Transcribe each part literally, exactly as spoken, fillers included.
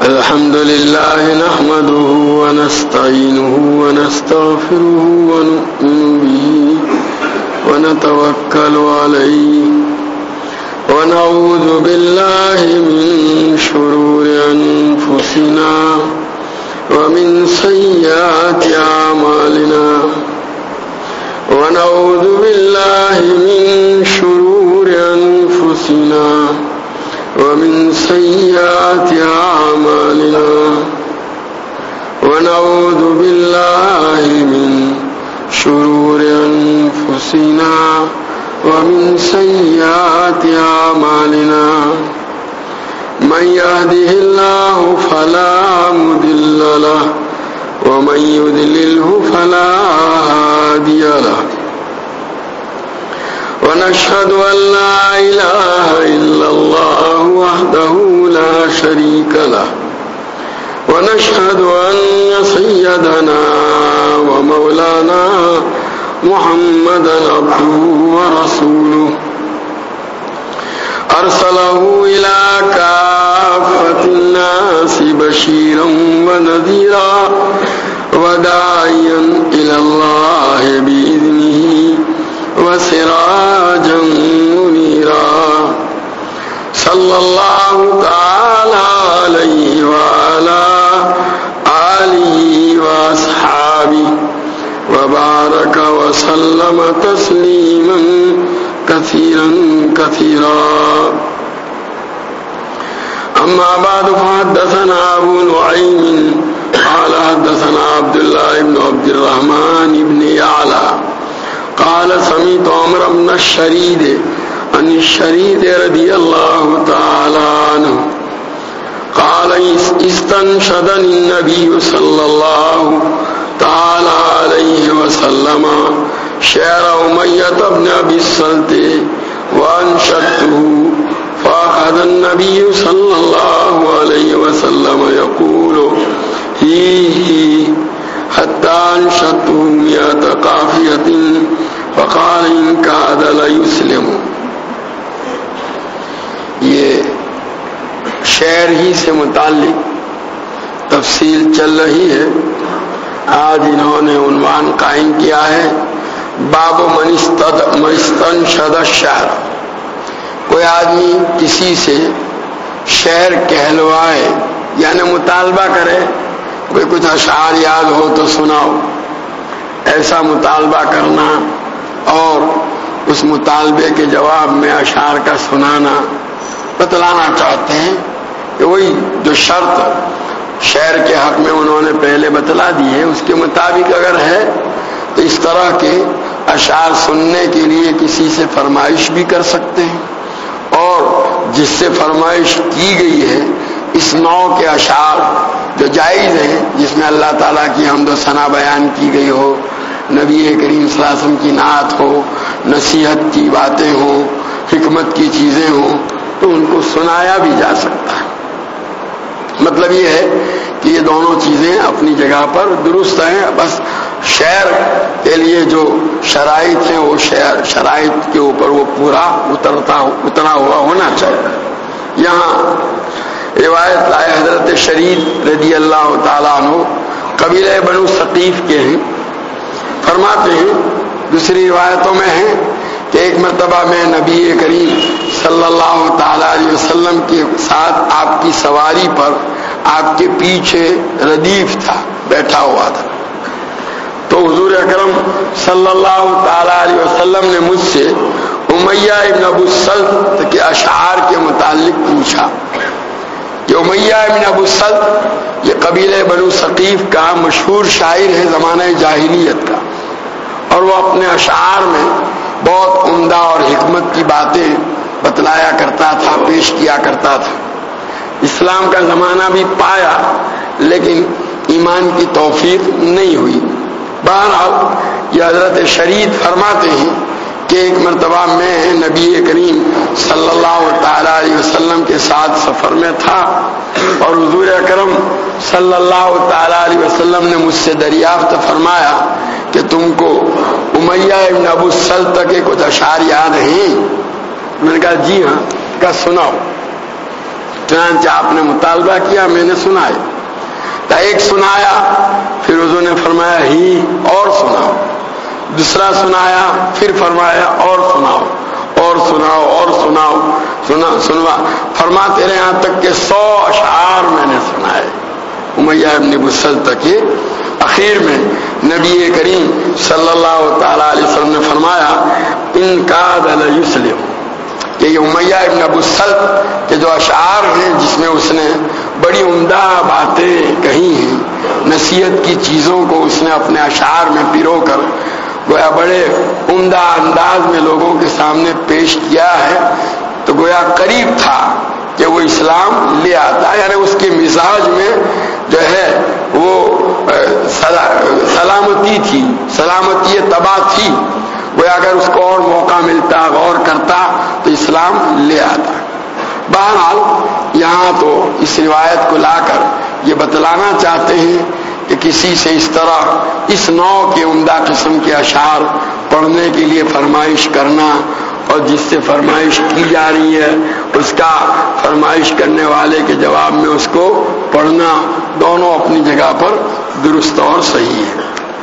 الحمد لله نحمده ونستعينه ونستغفره ونؤمن به ونتوكل عليه ونعوذ بالله من شرور أنفسنا ومن سيئات أعمالنا ونعوذ بالله من شرور أنفسنا ومن سيئات أعمالنا ونعوذ بالله من شرور أنفسنا ومن سيئات أعمالنا من يهده الله فلا مضل له ومن يضلله فلا هادي له ونشهد أن لا إله إلا الله وحده لا شريك له ونشهد أن سيدنا ومولانا محمدا عبده ورسوله أرسله إلى كافة الناس بشيرا ونذيرا وداعيا إلى الله بإذنه وسراجا منيرا صلى الله تعالى عليه وعلى آله وأصحابه وبارك وسلم تسليما كثيرا كثيرا أما بعد فحدثنا أبو نعيم قال حدثنا عبد الله بن عبد الرحمن بن يعلى قال سمعت عمر بن الشريد عن الشريد رضي الله تعالى عنه قال استنشدني النبي صلى الله تعالى عليه وسلم شعر أمية بن أبي الصلت وأنشدته فأخذ النبي صلى الله عليه وسلم يقول هي هي حتى أنشدته مئة قافية فقال إن كاد ليسلم. یہ شعر ہی سے متعلق تفصیل چل رہی ہے. آج انہوں نے عنوان قائم کیا ہے باب من استنشد الشعر. کوئی آدمی کسی سے شعر کہلوائے یعنی مطالبہ کرے، کوئی کچھ اشعار یاد ہو تو سناؤ، ایسا مطالبہ کرنا اور اس مطالبے کے جواب میں اشعار کا سنانا بتلانا چاہتے ہیں کہ وہی جو شرط شعر کے حق میں انہوں نے پہلے بتلا دی ہے اس کے مطابق اگر ہے تو اس طرح کے اشعار سننے کے لیے کسی سے فرمائش بھی کر سکتے ہیں، اور جس سے فرمائش کی گئی ہے اس نوع کے اشعار جو جائز ہیں، جس میں اللہ تعالیٰ کی حمد و ثنا بیان کی گئی ہو، نبی کریم صلی اللہ علیہ وسلم کی نعت ہو، نصیحت کی باتیں ہوں، حکمت کی چیزیں ہوں، تو ان کو سنایا بھی جا سکتا ہے. مطلب یہ ہے کہ یہ دونوں چیزیں اپنی جگہ پر درست ہیں، بس شعر کے لیے جو شرائط ہیں وہ شعر شرائط کے اوپر وہ پورا اترتا اترا ہوا ہونا چاہیے. یہاں روایت لائے حضرت شرید رضی اللہ تعالیٰ عنہ قبیلہ بنو ثقیف کے ہیں. فرماتے ہیں دوسری روایتوں میں ہے کہ ایک مرتبہ میں نبی کریم صلی اللہ تعالیٰ علیہ وسلم کے ساتھ آپ کی سواری پر آپ کے پیچھے ردیف تھا، بیٹھا ہوا تھا. تو حضور اکرم صلی اللہ تعالیٰ علیہ وسلم نے مجھ سے امیہ ابن ابو الصلت کے اشعار کے متعلق پوچھا کہ امیہ ابن ابو الصلت یہ قبیلہ بنو ثقیف کا مشہور شاعر ہے زمانہ جاہلیت کا، اور وہ اپنے اشعار میں بہت عمدہ اور حکمت کی باتیں بتلایا کرتا تھا، پیش کیا کرتا تھا. اسلام کا زمانہ بھی پایا لیکن ایمان کی توفیق نہیں ہوئی. بہرحال یہ حضرت شرید فرماتے ہیں کہ ایک مرتبہ میں نبی کریم صلی اللہ تعالیٰ علیہ وسلم کے ساتھ سفر میں تھا اور حضور اکرم صلی اللہ تعالیٰ علیہ وسلم نے مجھ سے دریافت فرمایا کہ تم کو امیہ ابن ابو الصلت کے کچھ اشعار یاد ہیں؟ میں نے کہا جی ہاں. کہا سناؤ. چنانچہ آپ نے مطالبہ کیا، میں نے سنائے۔ تو ایک سنایا، پھر حضور نے فرمایا ہی اور سناؤ، دوسرا سنایا، پھر فرمایا اور سناؤ اور سناؤ اور سناؤ سنا سنوا فرماتے رہے یہاں تک کہ سو اشعار میں نے سنائے۔ امیہ ابن ابو سلطہ کے اخیر میں نبی کریم صلی اللہ تعالی علیہ وسلم نے فرمایا ان کاد لیسلم، کہ یہ امیہ ابن ابو سلط کے جو اشعار ہیں جس میں اس نے بڑی عمدہ باتیں کہی ہیں، نصیحت کی چیزوں کو اس نے اپنے اشعار میں پیرو کر گویا بڑے عمدہ انداز میں لوگوں کے سامنے پیش کیا ہے، تو گویا قریب تھا کہ وہ اسلام لے آتا، یعنی اس کے مزاج میں جو ہے وہ سلامتی تھی، سلامتی طبع تھی، گویا اگر اس کو اور موقع ملتا، غور کرتا تو اسلام لے آتا۔ بہرحال یہاں تو اس روایت کو لا کر یہ بتلانا چاہتے ہیں کہ کسی سے اس طرح اس نوع کے عمدہ قسم کے اشعار پڑھنے کے لیے فرمائش کرنا اور جس سے فرمائش کی جا رہی ہے اس کا فرمائش کرنے والے کے جواب میں اس کو پڑھنا، دونوں اپنی جگہ پر درست اور صحیح ہے۔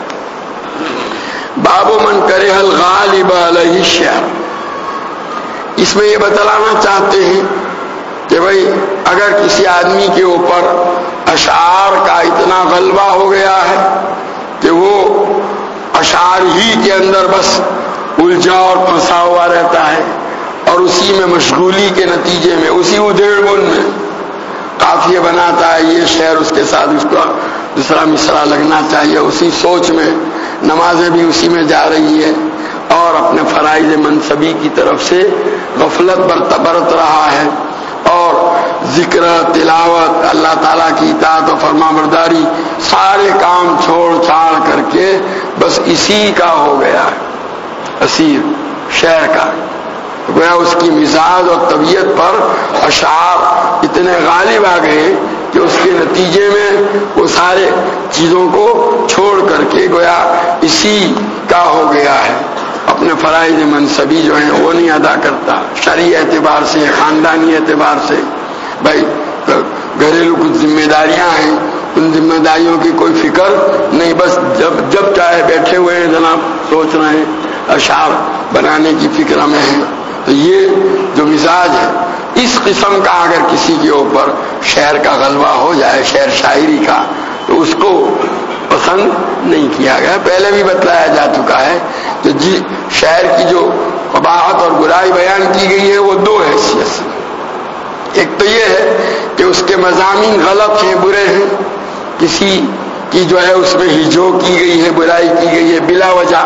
باب من کرہ الغالب علیہ الشعر، اس میں یہ بتلانا چاہتے ہیں کہ بھئی اگر کسی آدمی کے اوپر اشعار کا اتنا غلبہ ہو گیا ہے کہ وہ اشعار ہی کے اندر بس الجھا اور پھنسا ہوا رہتا ہے اور اسی میں مشغولی کے نتیجے میں اسی ادھیڑ بن میں قافیہ بناتا ہے، یہ شعر اس کے ساتھ اس کا دوسرا مصرع لگنا چاہیے، اسی سوچ میں نمازیں بھی اسی میں جا رہی ہے اور اپنے فرائض منصبی کی طرف سے غفلت برت رہا ہے اور ذکر، تلاوت، اللہ تعالیٰ کی اطاعت و فرما برداری سارے کام چھوڑ چھاڑ کر کے بس اسی کا ہو گیا ہے، اسیر شعر کا، گویا اس کی مزاج اور طبیعت پر اشعار اتنے غالب آ گئے کہ اس کے نتیجے میں وہ سارے چیزوں کو چھوڑ کر کے گویا اسی کا ہو گیا ہے، اپنے فرائض منصبی جو ہیں وہ نہیں ادا کرتا، شرعی اعتبار سے، خاندانی اعتبار سے، بھائی گھریلو کچھ ذمہ داریاں ہیں، ان ذمہ داریوں کی کوئی فکر نہیں، بس جب جب چاہے بیٹھے ہوئے ہیں جناب سوچ رہے ہیں، اشعار بنانے کی فکر میں ہیں۔ تو یہ جو مزاج ہے اس قسم کا اگر کسی کے اوپر شعر کا غلبہ ہو جائے، شعر شاعری کا، تو اس کو پسند نہیں کیا گیا۔ پہلے بھی بتلایا جا چکا ہے کہ جی شعر کی جو قباحت اور برائی بیان کی گئی ہے وہ دو حیثیت سے، ایک تو یہ ہے کہ اس کے مضامین غلط ہیں، برے ہیں، کسی کی جو ہے اس میں ہجو کی گئی ہے، برائی کی گئی ہے بلا وجہ،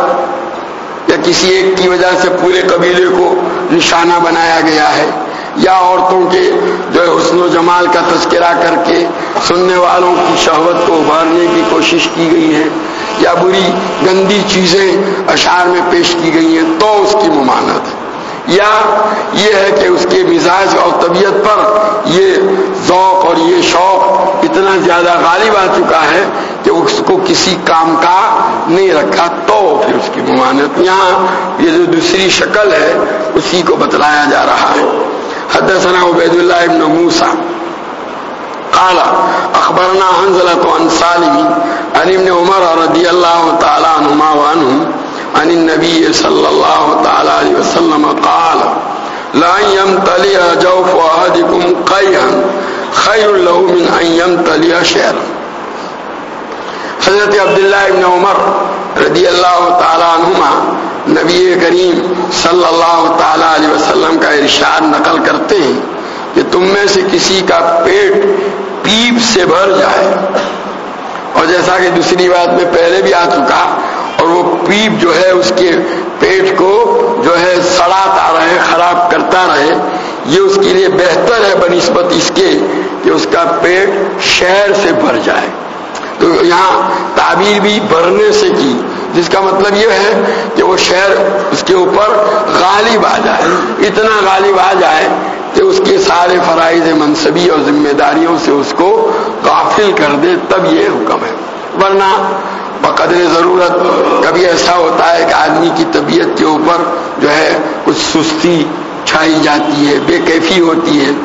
یا کسی ایک کی وجہ سے پورے قبیلے کو نشانہ بنایا گیا ہے، یا عورتوں کے جو ہے حسن و جمال کا تذکرہ کر کے سننے والوں کی شہوت کو ابھارنے کی کوشش کی گئی ہے، یا بری گندی چیزیں اشعار میں پیش کی گئی ہیں تو اس کی ممانعت ہے، یا یہ ہے کہ اس کے مزاج اور طبیعت پر یہ ذوق اور یہ شوق اتنا زیادہ غالب آ چکا ہے کہ اس کو کسی کام کا نہیں رکھا تو پھر اس کی ممانعت۔ یہاں یہ جو دوسری شکل ہے اسی کو بتلایا جا رہا ہے۔ حدثنا عبید اللہ ابن موسیٰ قال اخبرنا حنظلة عن سالم عن ابن عمر رضی اللہ تعالی عنہما وعنہم عن النبي صلى الله تعالى عليه وسلم قال لا يمتلئ جوف أحدكم قيئا خير له من أن يمتلئ شعرا۔ حضرت عبداللہ ابن عمر رضی اللہ تعالی عنہما نبی کریم صلی اللہ تعالی علیہ وسلم کا ارشاد نقل کرتے ہیں کہ تم میں سے کسی کا پیٹ پیپ سے بھر جائے، اور جیسا کہ دوسری بات میں پہلے بھی آ چکا، اور وہ پیپ جو ہے اس کے پیٹ کو جو ہے سڑاتا رہے، خراب کرتا رہے، یہ اس کے لیے بہتر ہے بنسبت اس کے کہ اس کا پیٹ شعر سے بھر جائے۔ تو یہاں تعبیر بھی بھرنے سے کی، جس کا مطلب یہ ہے کہ وہ شعر اس کے اوپر غالب آ جائے، اتنا غالب آ جائے کہ اس کے سارے فرائض منصبی اور ذمہ داریوں سے اس کو غافل کر دے، تب یہ حکم ہے۔ ورنہ بقدر ضرورت کبھی ایسا ہوتا ہے کہ آدمی کی طبیعت کے اوپر جو ہے کچھ سستی چھائی جاتی ہے، بے کیفی ہوتی ہے، اب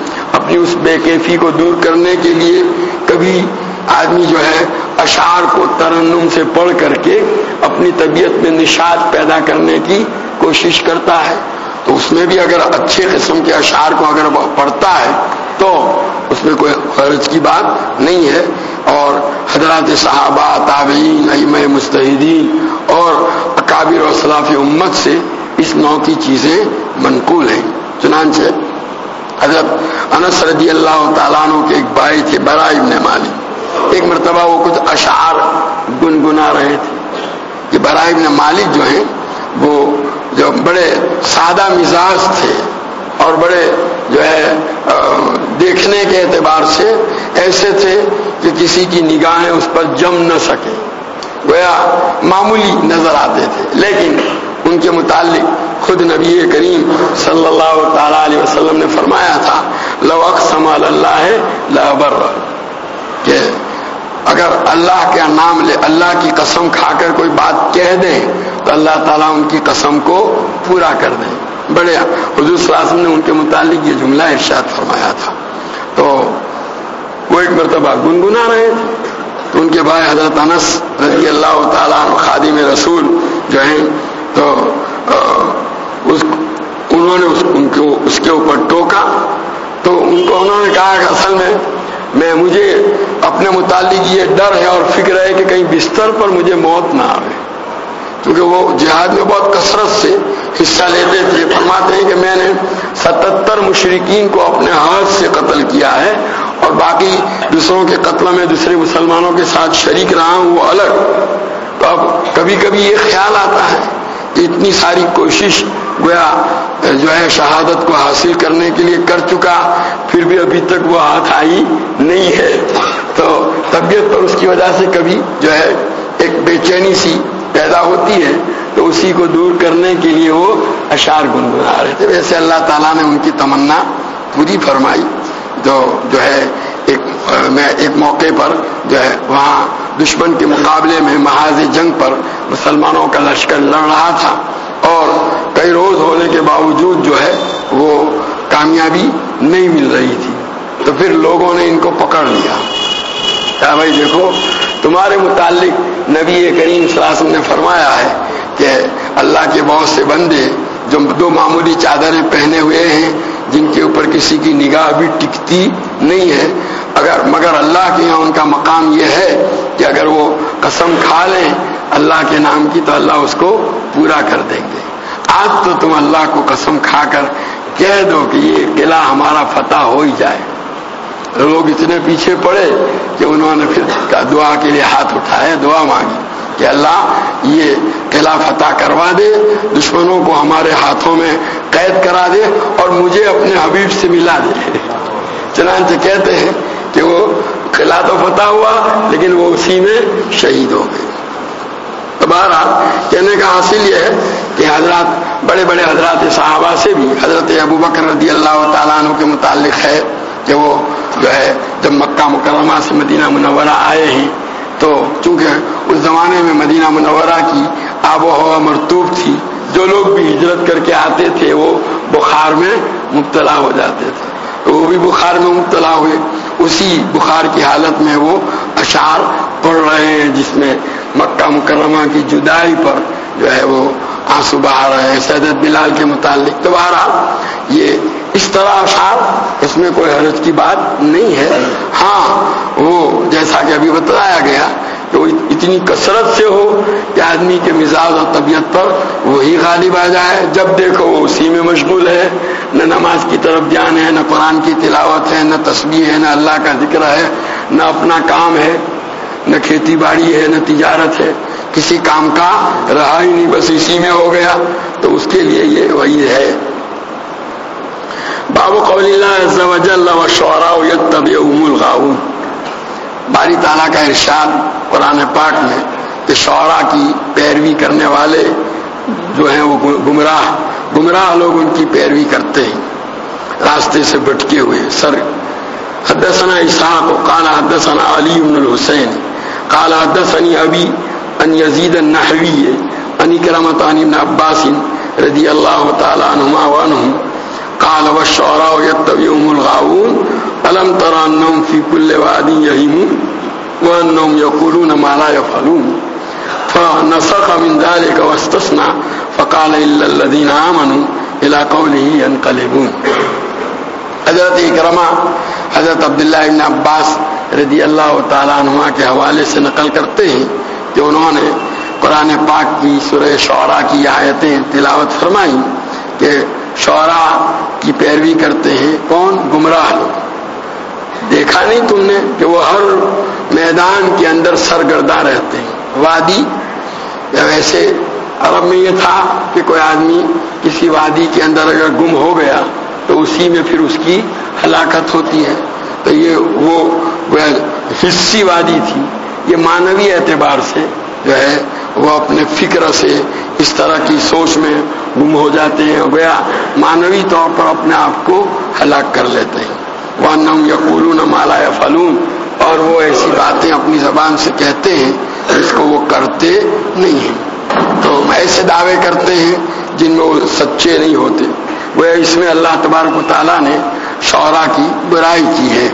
اپنی اس بے کیفی کو دور کرنے کے لیے کبھی آدمی جو ہے اشعار کو ترنم سے پڑھ کر کے اپنی طبیعت میں نشاط پیدا کرنے کی کوشش کرتا ہے، تو اس میں بھی اگر اچھے قسم کے اشعار کو اگر پڑھتا ہے تو اس میں کوئی حرج کی بات نہیں ہے۔ اور حضرات صحابہ، تابعین، ائمہ مجتہدین اور اکابر و اسلاف امت سے اس نوع کی چیزیں منقول ہیں۔ چنانچہ حضرت انس رضی اللہ تعالیٰ عنہ کے ایک بھائی تھے برا ابن مالک، ایک مرتبہ وہ کچھ اشعار گنگنا رہے تھے۔ یہ برا ابن مالک جو ہیں وہ جو بڑے سادہ مزاج تھے اور بڑے جو ہے دیکھنے کے اعتبار سے ایسے تھے کہ کسی کی نگاہیں اس پر جم نہ سکے، گویا معمولی نظر آتے تھے، لیکن ان کے متعلق خود نبی کریم صلی اللہ تعالی علیہ وسلم نے فرمایا تھا لو اقسم علی اللہ لابر، کہ اگر اللہ کا نام لے، اللہ کی قسم کھا کر کوئی بات کہہ دیں تو اللہ تعالیٰ ان کی قسم کو پورا کر دیں۔ بڑے حضور صلی اللہ علیہ وسلم نے ان کے متعلق یہ جملہ ارشاد فرمایا تھا۔ تو وہ ایک مرتبہ گنگنا رہے تھے تو ان کے بھائی حضرت انس رضی اللہ تعالیٰ عنہ خادم رسول جو ہیں تو اس انہوں نے اس ان کو اس کے اوپر ٹوکا، تو ان کو انہوں نے کہا کہ اصل میں میں مجھے اپنے متعلق یہ ڈر ہے اور فکر ہے کہ کہیں بستر پر مجھے موت نہ آئے، کیونکہ وہ جہاد میں بہت کثرت سے حصہ لیتے تھے۔ فرماتے ہیں کہ میں نے ستتر مشرکین کو اپنے ہاتھ سے قتل کیا ہے اور باقی دوسروں کے قتل میں دوسرے مسلمانوں کے ساتھ شریک رہا ہوں، وہ الگ۔ تو اب کبھی کبھی یہ خیال آتا ہے کہ اتنی ساری کوشش گویا جو ہے شہادت کو حاصل کرنے کے لیے کر چکا، پھر بھی ابھی تک وہ ہاتھ آئی نہیں ہے، تو طبیعت پر اس کی وجہ سے کبھی جو ہے ایک بے چینی سی پیدا ہوتی ہے، تو اسی کو دور کرنے کے لیے وہ اشعار گنگنا رہے تھے۔ ویسے اللہ تعالیٰ نے ان کی تمنا پوری فرمائی۔ جو جو ہے ایک میں ایک موقع پر جو ہے وہاں دشمن کے مقابلے میں محاذ جنگ پر مسلمانوں کا لشکر لڑ رہا تھا اور کئی روز ہونے کے باوجود جو ہے وہ کامیابی نہیں مل رہی تھی، تو پھر لوگوں نے ان کو پکڑ لیا۔ کہا بھائی دیکھو تمہارے متعلق نبی کریم صلی اللہ علیہ وسلم نے فرمایا ہے کہ اللہ کے بہت سے بندے جو دو معمولی چادریں پہنے ہوئے ہیں جن کے اوپر کسی کی نگاہ بھی ٹکتی نہیں ہے، اگر مگر اللہ کے یہاں ان کا مقام یہ ہے کہ اگر وہ قسم کھا لیں اللہ کے نام کی تو اللہ اس کو پورا کر دیں گے۔ آج تو تم اللہ کو قسم کھا کر کہہ دو کہ یہ قلعہ ہمارا فتح ہو ہی جائے۔ لوگ اتنے پیچھے پڑے کہ انہوں نے پھر دعا کے لیے ہاتھ اٹھائے، دعا مانگی کہ اللہ یہ قلعہ فتح کروا دے، دشمنوں کو ہمارے ہاتھوں میں قید کرا دے اور مجھے اپنے حبیب سے ملا دے۔ چنانچہ کہتے ہیں کہ وہ قلعہ تو فتح ہوا لیکن وہ اسی میں شہید ہو گئے۔ بہرحال کہنے کا حاصل یہ ہے کہ حضرات بڑے بڑے حضرات صحابہ سے بھی حضرت ابو بکر رضی اللہ تعالیٰ عنہ کے متعلق ہے کہ وہ جو ہے جب مکہ مکرمہ سے مدینہ منورہ آئے ہیں تو چونکہ اس زمانے میں مدینہ منورہ کی آب و ہوا مرطوب تھی، جو لوگ بھی ہجرت کر کے آتے تھے وہ بخار میں مبتلا ہو جاتے تھے، تو وہ بھی بخار میں مبتلا ہوئے۔ اسی بخار کی حالت میں وہ اشعار پڑھ رہے ہیں جس میں مکہ مکرمہ کی جدائی پر جو ہے وہ آنسو بہا رہے ہیں سیدت بلال کے متعلق۔ تو بہرحال یہ اس طرح اشعار اس میں کوئی حرج کی بات نہیں ہے۔ ہاں وہ جیسا کہ ابھی بتایا گیا کہ وہ اتنی کثرت سے ہو کہ آدمی کے مزاج اور طبیعت پر وہی غالب آ جائے، جب دیکھو وہ اسی میں مشغول ہے، نہ نماز کی طرف دھیان ہے، نہ قرآن کی تلاوت ہے، نہ تسبیح ہے، نہ اللہ کا ذکر ہے، نہ اپنا کام ہے، نہ کھیتی باڑی ہے، نہ تجارت ہے، کسی کام کا رہا ہی نہیں، بس اسی میں ہو گیا، تو اس کے لیے یہ وہی ہے۔ باب قول اللہ عز وجل والشعراء یتبعهم الغاوون، باری تعالیٰ کا ارشاد قرآن پاک میں کہ شعراء کی پیروی کرنے والے جو ہیں وہ گمراہ گمراہ لوگ ان کی پیروی کرتے ہیں، راستے سے بھٹکے ہوئے۔ سر حدثنا اسحاق قال حدثنا علی بن الحسین قال حدثني ابی ان یزید النحوی ان اکرمۃ عن ابن عباس رضی اللہ تعالی عنہما وعنہم قال والشعراء يتبعهم الغاوون ألم تر أنهم في كل واد يهيمون وأنهم يقولون ما لا يفعلون فنسخ من ذلك واستثنى فقال إلا الذين آمنوا إلى قوله ينقلبون. حضرت اکرمہ حضرت عبداللہ ابن عباس رضی اللہ تعالیٰ عنہ کے حوالے سے نقل کرتے ہیں کہ انہوں نے قرآن پاک کی سورہ شعراء کی آیتیں تلاوت فرمائی کہ شعراء کی پیروی کرتے ہیں کون؟ گمراہ لوگ. دیکھا نہیں تم نے کہ وہ ہر میدان کے اندر سرگرداں رہتے ہیں. وادی یا ویسے عرب میں یہ تھا کہ کوئی آدمی کسی وادی کے اندر اگر گم ہو گیا تو اسی میں پھر اس کی ہلاکت ہوتی ہے. تو یہ وہ حصی وادی تھی. یہ معنوی اعتبار سے جو ہے وہ اپنے فکر سے اس طرح کی سوچ میں گم ہو جاتے ہیں, گویا معنوی طور پر اپنے آپ کو ہلاک کر لیتے ہیں. وَأَنَّهُمْ يَقُولُونَ مَا لَا يَفْعَلُونَ, اور وہ ایسی باتیں اپنی زبان سے کہتے ہیں جس کو وہ کرتے نہیں ہیں. تو ایسے دعوے کرتے ہیں جن میں وہ سچے نہیں ہوتے. وہ اس میں اللہ تبارک و تعالیٰ نے شعراء کی برائی کی ہے.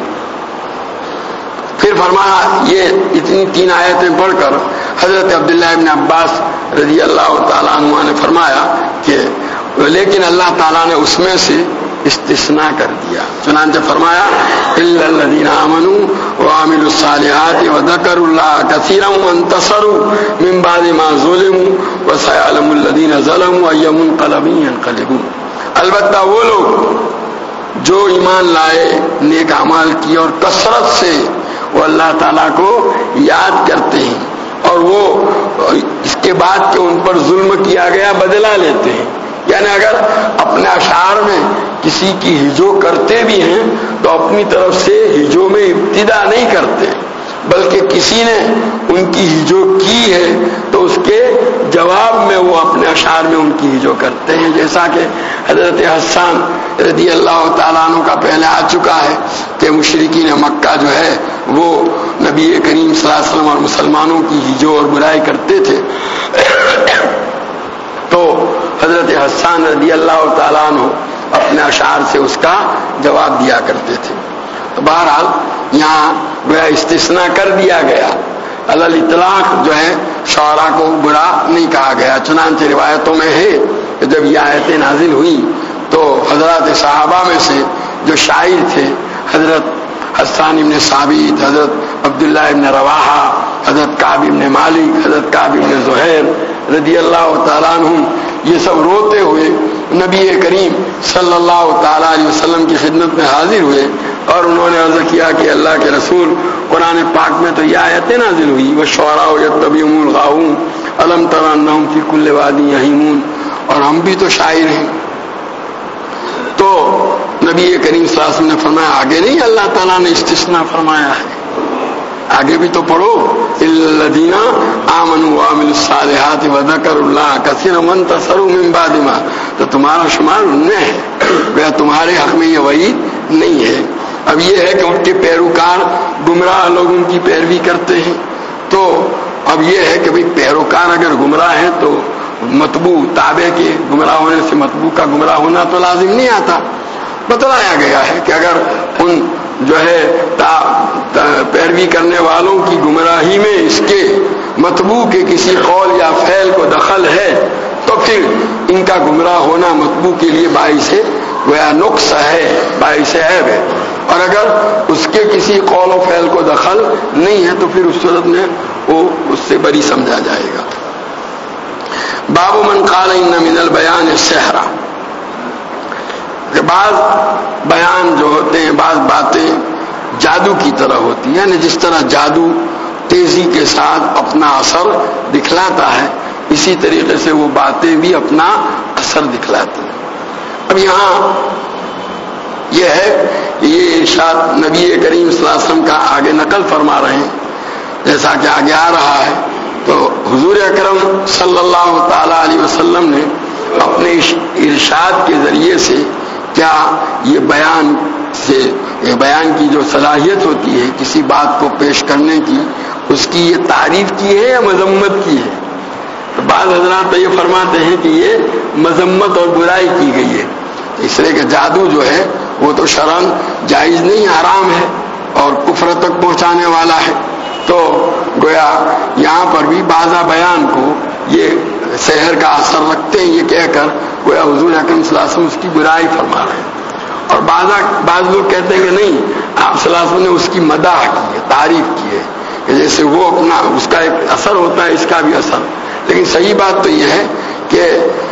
پھر فرمایا, یہ اتنی تین آیتیں پڑھ کر حضرت عبداللہ ابن عباس رضی اللہ تعالیٰ عنہ نے فرمایا کہ لیکن اللہ تعالیٰ نے اس میں سے استثناء کر دیا. چنانچہ فرمایا الا الذین آمنوا وعملوا الصالحات وذکروا اللہ کثیرا وانتصروا من بعد ما ظلموا وسيعلم الذین ظلموا ای منقلب ینقلبون. البتہ وہ لوگ جو ایمان لائے, نیک اعمال کی اور کثرت سے وہ اللہ تعالیٰ کو یاد کرتے ہیں اور وہ اس کے بعد کہ ان پر ظلم کیا گیا بدلہ لیتے ہیں. یعنی اگر اپنے اشعار میں کسی کی ہجو کرتے بھی ہیں تو اپنی طرف سے ہجو میں ابتدا نہیں کرتے, بلکہ کسی نے ان کی ہجو کی ہے تو اس کے جواب میں وہ اپنے اشعار میں ان کی ہجو کرتے ہیں. جیسا کہ حضرت حسان رضی اللہ تعالیٰ عنہ کا پہلے آ چکا ہے کہ مشرکین مکہ جو ہے وہ نبی کریم صلی اللہ علیہ وسلم اور مسلمانوں کی ہجو اور برائی کرتے تھے. تو حضرت حسان رضی اللہ تعالیٰ عنہ اپنے اشعار سے اس کا جواب دیا کرتے تھے. تو بہرحال یہاں گویا استثناء کر دیا گیا, علی الاطلاق جو ہے شعراء کو برا نہیں کہا گیا. چنانچہ روایتوں میں ہے کہ جب یہ آیتیں نازل ہوئی تو حضرات صحابہ میں سے جو شاعر تھے, حضرت حسان ابن ثابت, حضرت عبداللہ ابن رواحہ, حضرت کعب ابن مالک, حضرت کعب ابن زہیر رضی اللہ تعالیٰ عنہم, یہ سب روتے ہوئے نبی کریم صلی اللہ تعالیٰ علیہ وسلم کی خدمت میں حاضر ہوئے اور انہوں نے عرض کیا کہ اللہ کے رسول, قرآن پاک میں تو یہ آیتیں نازل ہوئی وَالشُّعَرَاءُ يَتَّبِعُهُمُ الْغَاوُونَ أَلَمْ تَرَ أَنَّهُمْ فِي كُلِّ وَادٍ يَهِيمُونَ, اور ہم بھی تو شاعر ہیں. تو نبی کریم صلی اللہ علیہ وسلم نے فرمایا آگے نہیں اللہ تعالیٰ نے استثناء فرمایا ہے, آگے بھی تو پڑھو الذین آمنوا وعملوا الصالحات وذکروا اللہ کثیرا وانتصروا من بعد ما, تو تمہارا شمار ان میں ہے, گویا تمہارے حق میں یہ وعید نہیں ہے. اب یہ ہے کہ ان کے پیروکار گمراہ لوگ ان کی پیروی کرتے ہیں, تو اب یہ ہے کہ بھئی پیروکار اگر گمراہ ہیں تو متبوع تابع کے گمراہ ہونے سے متبوع کا گمراہ ہونا تو لازم نہیں آتا. بتلایا گیا ہے کہ اگر ان جو ہے تا تا پیروی کرنے والوں کی گمراہی میں اس کے متبوع کے کسی قول یا فعل کو دخل ہے تو پھر ان کا گمراہ ہونا متبوع کے لیے باعث گویا نقص ہے, باعث عیب ہے. اور اگر اس کے کسی قول و فعل کو دخل نہیں ہے تو پھر اس صورت میں وہ اس سے بری سمجھا جائے گا. باب من قال ان من البیان السحر, کہ بعض بیان جو ہوتے ہیں, بعض باتیں جادو کی طرح ہوتی ہیں, یعنی جس طرح جادو تیزی کے ساتھ اپنا اثر دکھلاتا ہے اسی طریقے سے وہ باتیں بھی اپنا اثر دکھلاتی ہیں. اب یہاں یہ ہے کہ یہ ارشاد نبی کریم صلی اللہ علیہ وسلم کا آگے نقل فرما رہے ہیں جیسا کہ آگے آ رہا ہے. تو حضور اکرم صلی اللہ تعالی علیہ وسلم نے اپنے ارشاد کے ذریعے سے کیا یہ بیان سے یہ بیان کی جو صلاحیت ہوتی ہے کسی بات کو پیش کرنے کی, اس کی یہ تعریف کی ہے یا مذمت کی ہے؟ تو بعض حضرات تو یہ فرماتے ہیں کہ یہ مذمت اور برائی کی گئی ہے. اس لیے کہ جادو جو ہے وہ تو شرعاً جائز نہیں، حرام ہے اور کفر تک پہنچانے والا ہے. تو گویا یہاں پر بھی بعض بیان کو یہ سحر کا اثر رکھتے ہیں یہ کہہ کر گویا حضور اکرم صلی اللہ علیہ وسلم اس کی برائی فرما رہے ہیں. اور بعض بعض لوگ کہتے ہیں کہ نہیں، آپ صلی اللہ علیہ وسلم نے اس کی مداح کی ہے، تعریف کی ہے کہ جیسے وہ اپنا اس کا ایک اثر ہوتا ہے، اس کا بھی اثر. لیکن صحیح بات تو یہ ہے کہ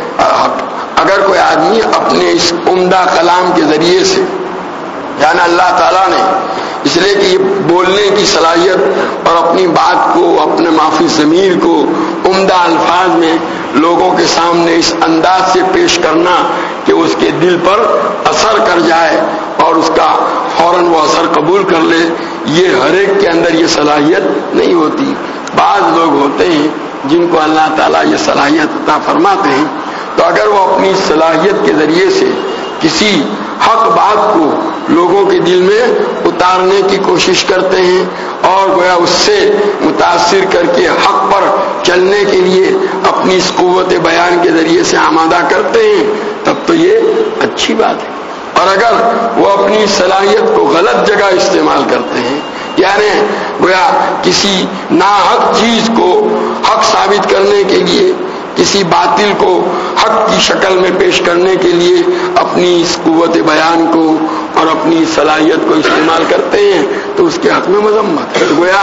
اگر کوئی آدمی اپنے اس عمدہ کلام کے ذریعے سے، یعنی اللہ تعالیٰ نے اس لیے کہ یہ بولنے کی صلاحیت اور اپنی بات کو، اپنے معافی ضمیر کو عمدہ الفاظ میں لوگوں کے سامنے اس انداز سے پیش کرنا کہ اس کے دل پر اثر کر جائے اور اس کا فوراً وہ اثر قبول کر لے، یہ ہر ایک کے اندر یہ صلاحیت نہیں ہوتی. بعض لوگ ہوتے ہیں جن کو اللہ تعالیٰ یہ صلاحیت عطا فرماتے ہیں، تو اگر وہ اپنی صلاحیت کے ذریعے سے کسی حق بات کو لوگوں کے دل میں اتارنے کی کوشش کرتے ہیں اور گویا اس سے متاثر کر کے حق پر چلنے کے لیے اپنی اس قوت بیان کے ذریعے سے آمادہ کرتے ہیں، تب تو یہ اچھی بات ہے. اور اگر وہ اپنی صلاحیت کو غلط جگہ استعمال کرتے ہیں، یعنی گویا کسی ناحق چیز کو حق ثابت کرنے کے لیے، کسی باطل کو حق کی شکل میں پیش کرنے کے لیے اپنی اس قوت بیان کو اور اپنی صلاحیت کو استعمال کرتے ہیں، تو اس کے حق میں مذمت ہے. گویا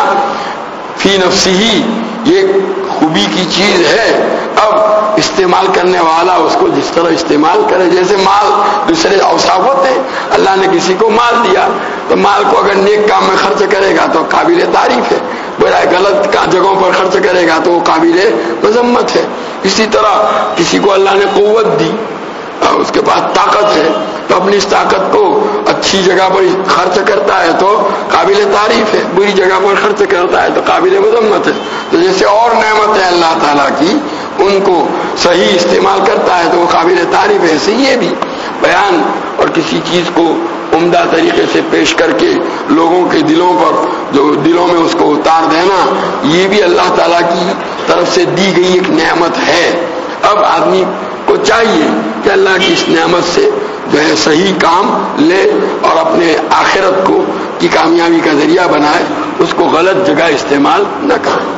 فی نفسی ہی یہ خوبی کی چیز ہے. اب استعمال کرنے والا اس کو جس طرح استعمال کرے، جیسے مال دوسرے اوصاف ہوتے ہیں. اللہ نے کسی کو مال دیا تو مال کو اگر نیک کام میں خرچ کرے گا تو قابل تعریف ہے، بڑا غلط جگہوں پر خرچ کرے گا تو وہ قابل مذمت ہے. اسی طرح کسی کو اللہ نے قوت دی، اس کے پاس طاقت ہے، تو اپنی اس طاقت کو اچھی جگہ پر خرچ کرتا ہے تو قابل تعریف ہے، بری جگہ پر خرچ کرتا ہے تو قابل مذمت ہے. تو جیسے اور نعمت ہے اللہ تعالیٰ کی، ان کو صحیح استعمال کرتا ہے تو وہ قابل تعریف ہے. ایسے یہ بھی بیان اور کسی چیز کو عمدہ طریقے سے پیش کر کے لوگوں کے دلوں پر، جو دلوں میں اس کو اتار دینا، یہ بھی اللہ تعالیٰ کی طرف سے دی گئی ایک نعمت ہے. اب آدمی کو چاہیے کہ اللہ کی اس نعمت سے جو ہے صحیح کام لے اور اپنے آخرت کو کی کامیابی کا ذریعہ بنائے، اس کو غلط جگہ استعمال نہ کرے.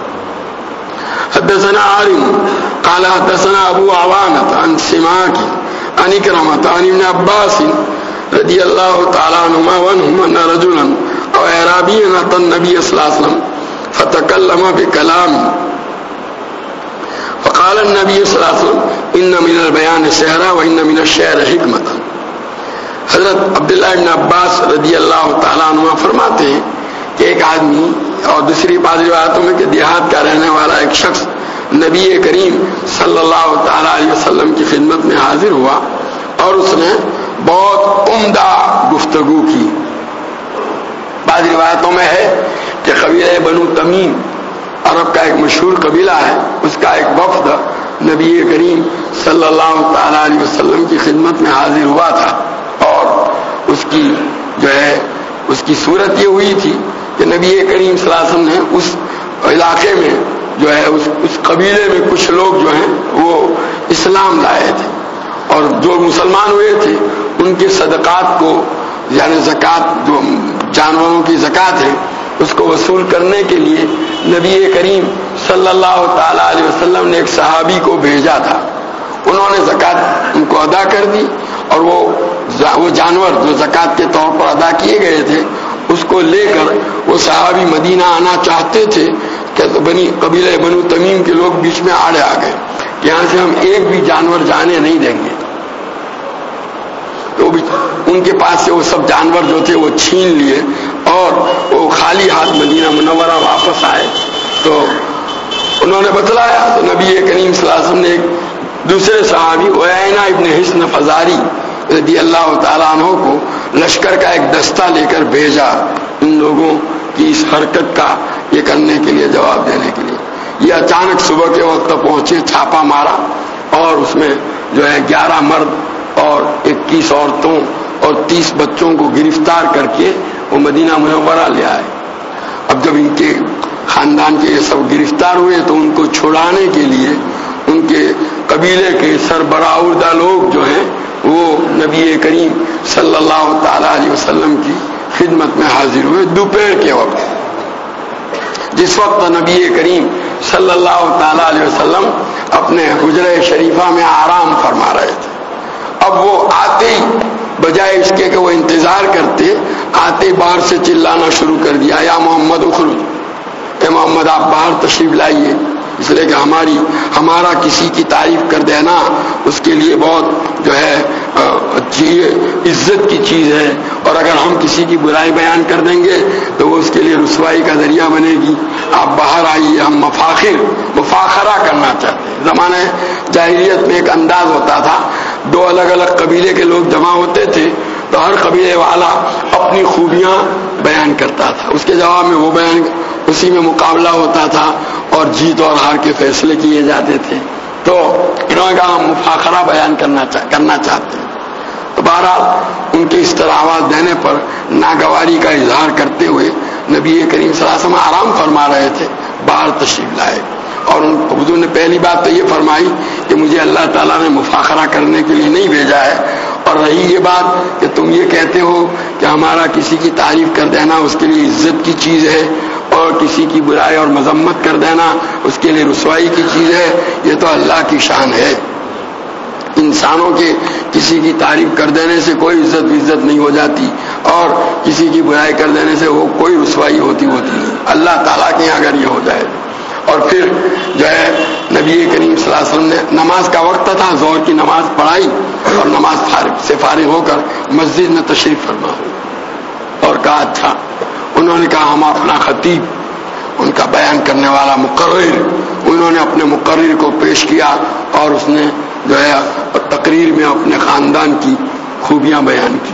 حدثنا عارم قال حدثنا ابو عوانة عن سماك عن اکرمة عن ابن عباس رضی اللہ تعالی عنہما وعنہم ان رجلا او اعرابیا اتى النبي صلی اللہ علیہ وسلم فتكلم بكلام فقال النبي صلی اللہ علیہ وسلم ان من البیان سحرا وان من الشعر حکمتا. حضرت عبداللہ بن عباس رضی اللہ تعالی عنہما فرماتے ہیں کہ ایک آدمی، اور دوسری بعض روایتوں میں کہ دیہات کا رہنے والا ایک شخص نبی کریم صلی اللہ تعالی علیہ وسلم کی خدمت میں حاضر ہوا اور اس نے بہت عمدہ گفتگو کی. بعض روایتوں میں ہے کہ قبیلہ بنو تمیم عرب کا ایک مشہور قبیلہ ہے، اس کا ایک وفد نبی کریم صلی اللہ تعالی علیہ وسلم کی خدمت میں حاضر ہوا تھا، اور اس کی جو ہے اس کی صورت یہ ہوئی تھی کہ نبی کریم صلی اللہ علیہ وسلم نے اس علاقے میں جو ہے اس, اس قبیلے میں کچھ لوگ جو ہیں وہ اسلام لائے تھے، اور جو مسلمان ہوئے تھے ان کے صدقات کو، یعنی زکوٰۃ، جو جانوروں کی زکوٰۃ ہے، اس کو وصول کرنے کے لیے نبی کریم صلی اللہ تعالی علیہ وسلم نے ایک صحابی کو بھیجا تھا. انہوں نے زکوٰۃ ان کو ادا کر دی، اور وہ وہ جانور جو زکوٰۃ کے طور پر ادا کیے گئے تھے اس کو لے کر وہ صحابی مدینہ آنا چاہتے تھے کہ بنی قبیلہ بنو تمیم کے لوگ بیچ میں آڑے آ گئے، یہاں سے ہم ایک بھی جانور جانے نہیں دیں گے. تو ان کے پاس سے وہ سب جانور جو تھے وہ چھین لیے اور وہ خالی ہاتھ مدینہ منورہ واپس آئے. تو انہوں نے بتلایا تو نبی کریم صلی اللہ علیہ وسلم نے ایک دوسرے صحابی عیینہ ابن حصن فزاری رضی اللہ تعالیٰ عنہ کو لشکر کا ایک دستہ لے کر بھیجا ان لوگوں کی اس حرکت کا یہ کرنے کے لیے، جواب دینے کے لیے. یہ اچانک صبح کے وقت پہنچے، چھاپا مارا اور اس میں جو ہے گیارہ مرد اور اکیس عورتوں اور تیس بچوں کو گرفتار کر کے وہ مدینہ منورہ لے آئے. اب جب ان کے خاندان کے یہ سب گرفتار ہوئے تو ان کو چھڑانے کے لیے ان کے قبیلے کے سربراہ لوگ جو ہیں وہ نبی کریم صلی اللہ تعالی علیہ وسلم کی خدمت میں حاضر ہوئے دوپہر کے وقت، جس وقت نبی کریم صلی اللہ تعالی علیہ وسلم اپنے حجرہ شریفہ میں آرام فرما رہے تھے۔ اب وہ آتے ہی بجائے اس کے کہ وہ انتظار کرتے، آتے باہر سے چلانا شروع کر دیا، یا محمد اخرج، اے محمد آپ باہر تشریف لائیے، اس لیے کہ ہماری ہمارا کسی کی تعریف کر دینا اس کے لیے بہت جو ہے اچھی عزت کی چیز ہے، اور اگر ہم کسی کی برائی بیان کر دیں گے تو وہ اس کے لیے رسوائی کا ذریعہ بنے گی۔ آپ باہر آئیے، ہم مفاخر مفاخرہ کرنا چاہتے ہیں۔ زمانے جاہلیت میں ایک انداز ہوتا تھا، دو الگ الگ قبیلے کے لوگ جمع ہوتے تھے تو ہر قبیلے والا اپنی خوبیاں بیان کرتا تھا، اس کے جواب میں وہ بیان، اسی میں مقابلہ ہوتا تھا اور جیت اور ہار کے فیصلے کیے جاتے تھے۔ تو انہوں نے کہا ہم مفاخرہ بیان کرنا چاہ کرنا چاہتے ہیں۔ تو بہرحال ان کے اس طرح آواز دینے پر ناگواری کا اظہار کرتے ہوئے نبی کریم صلی اللہ علیہ وسلم آرام فرما رہے تھے، باہر تشریف لائے، اور حضور نے پہلی بات تو یہ فرمائی کہ مجھے اللہ تعالیٰ نے مفاخرہ کرنے کے لیے نہیں بھیجا ہے، اور رہی یہ بات کہ تم یہ کہتے ہو کہ ہمارا کسی کی تعریف کر دینا اس کے لیے عزت کی چیز ہے، اور کسی کی برائی اور مذمت کر دینا اس کے لیے رسوائی کی چیز ہے، یہ تو اللہ کی شان ہے۔ انسانوں کے کسی کی تعریف کر دینے سے کوئی عزت عزت نہیں ہو جاتی، اور کسی کی برائی کر دینے سے وہ کوئی رسوائی ہوتی ہوتی نہیں، اللہ تعالیٰ کے یہاں اگر یہ ہو جائے۔ اور پھر جو ہے نبی کریم صلی اللہ علیہ وسلم نے نماز کا وقت تھا، ظہر کی نماز پڑھائی، اور نماز فارغ سے فارغ ہو کر مسجد میں تشریف فرما اور کہا اچھا، انہوں نے کہا ہم اپنا خطیب، ان کا بیان کرنے والا مقرر، انہوں نے اپنے مقرر کو پیش کیا اور اس نے جو ہے تقریر میں اپنے خاندان کی خوبیاں بیان کی۔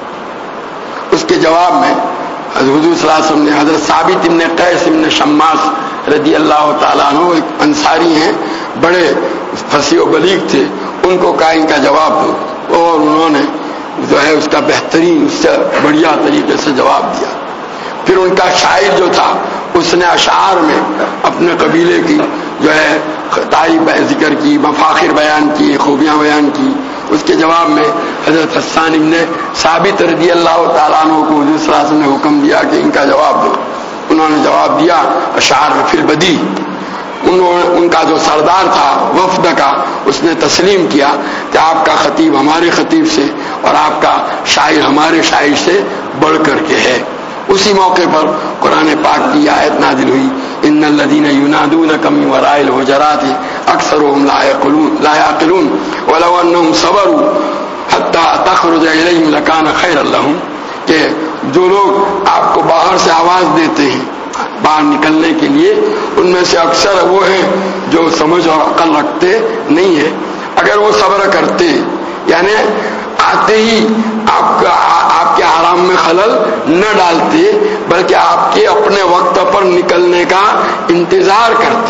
اس کے جواب میں حضور صلی اللہ علیہ وسلم نے حضرت ثابت بن قیس بن شماس رضی اللہ تعالیٰ عنہ، ایک انصاری ہیں، بڑے فصیح و بلیغ تھے، ان کو کہا ان کا جواب دو، اور انہوں نے جو ہے اس کا بہترین، اس سے بڑھیا طریقے سے جواب دیا۔ پھر ان کا شاعر جو تھا اس نے اشعار میں اپنے قبیلے کی جو ہے تعریف ذکر کی، مفاخر بیان کی، خوبیاں بیان کی۔ اس کے جواب میں حضرت حسان ابن ثابت رضی اللہ تعالیٰ عنہ کو حضور صلی اللہ علیہ وسلم نے حکم دیا کہ ان کا جواب دو۔ انہوں نے جواب دیا اشعار میں فی البدی۔ انہوں نے ان کا جو سردار تھا وفد کا، اس نے تسلیم کیا کہ آپ کا خطیب ہمارے خطیب سے اور آپ کا شاعر ہمارے شاعر سے بڑھ کر کے ہے۔ اسی موقع پر قرآن پاک کی آیت نازل ہوئی، ان الذین ینادونک من وراء الحجرات اکثرهم لا یعقلون لا یعقلون ولو انهم صبروا حتی تخرج الیہم لکان خیرا لهم، کہ جو لوگ آپ کو باہر سے آواز دیتے ہیں باہر نکلنے کے لیے، ان میں سے اکثر وہ ہیں جو سمجھ اور عقل رکھتے نہیں ہیں، اگر وہ صبر کرتے، یعنی آتے ہی آپ کا آپ کے آرام میں خلل نہ ڈالتے، بلکہ آپ کے اپنے وقت پر نکلنے کا انتظار کرتے،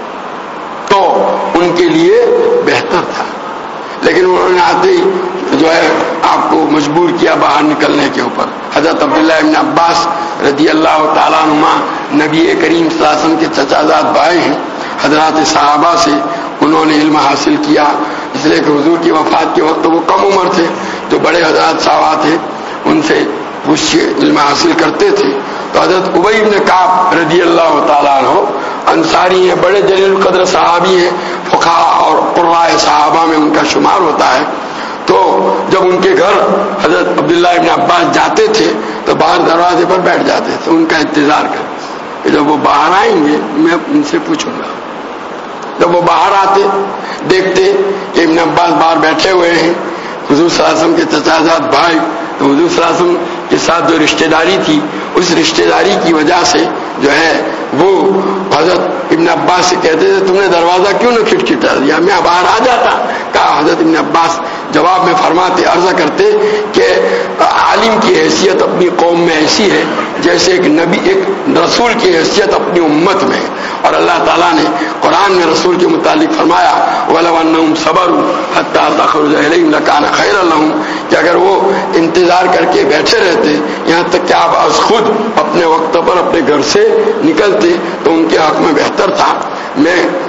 تو ان کے لیے بہتر تھا۔ لیکن انہوں نے آتے ہی جو ہے آپ کو مجبور کیا باہر نکلنے کے اوپر۔ حضرت عبداللہ ابن عباس رضی اللہ تعالیٰ عنہما نبی کریم صلی اللہ علیہ وسلم کے چچا زاد بھائی ہیں، حضرات صحابہ سے انہوں نے علم حاصل کیا، اس لیے کہ حضور کی وفات کے وقت وہ کم عمر تھے، جو بڑے حضرات صحابہ تھے ان سے پوچھ کے علم حاصل کرتے تھے۔ تو حضرت ابی بن کعب رضی اللہ تعالیٰ عنہ انصاری ہیں، بڑے جلیل القدر صحابی ہیں، فقہاء اور قراء صحابہ میں ان کا شمار ہوتا ہے۔ تو جب ان کے گھر حضرت عبداللہ ابن عباس جاتے تھے تو باہر دروازے پر بیٹھ جاتے تھے ان کا انتظار کر کہ جب وہ باہر آئیں گے میں ان سے پوچھوں گا۔ جب وہ باہر آتے دیکھتے کہ ابن عباس باہر بیٹھے ہوئے ہیں، حضور صلی اللہ علیہ وسلم کے چچا زاد بھائی، تو حضور صلی اللہ علیہ وسلم کے ساتھ جو رشتہ داری تھی اس رشتہ داری کی وجہ سے جو ہے وہ حضرت ابن عباس سے کہتے تھے تم نے دروازہ کیوں نہ کھٹکھٹا دیا، میں باہر آ جاتا۔ کہا حضرت ابن عباس جواب میں فرماتے عرضہ کرتے کہ عالم کی حیثیت اپنی قوم میں ایسی ہے جیسے ایک نبی ایک رسول کی حیثیت اپنی امت میں، اور اللہ تعالیٰ نے قرآن میں رسول کے متعلق فرمایا وَلَوْ أَنَّهُمْ صَبَرُوا حَتَّى تَخْرُجَ إِلَيْهِمْ لَكَانَ خَيْرًا لَهُمْ، کہ اگر وہ انتظار کر کے بیٹھے رہتے یہاں تک کہ آپ از خود اپنے وقت پر اپنے گھر سے نکلتے تو ان کے حق میں بہتر تھا۔ میں